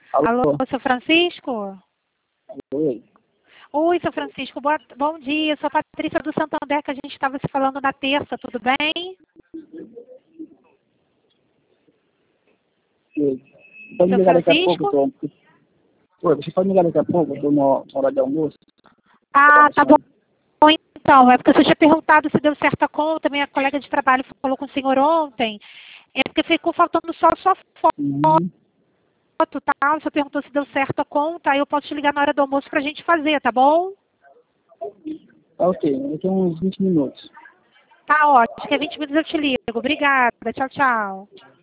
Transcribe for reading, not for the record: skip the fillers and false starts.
Alô, Alô, seu Francisco? oi. Oi, seu Francisco, bom dia. Eu sou a Patrícia do Santander, que a gente estava se falando na terça, tudo bem? Oi. Pode me Seu ligar daqui a pouco, Francisco? Oi, você pode me ligar daqui a pouco, eu tô na hora de almoço, tô Ah, tá bom. almoçando. Então, é porque você tinha perguntado se deu certo a conta, minha colega de trabalho falou com o senhor ontem. É porque ficou faltando só a sua Uhum. foto, tá? Você perguntou se deu certo a conta, aí eu posso te ligar na hora do almoço pra gente fazer, tá bom? Tá ok, daqui a uns 20 minutos. Tá ótimo, acho que é 20 minutos eu te ligo. Obrigada, tchau, tchau.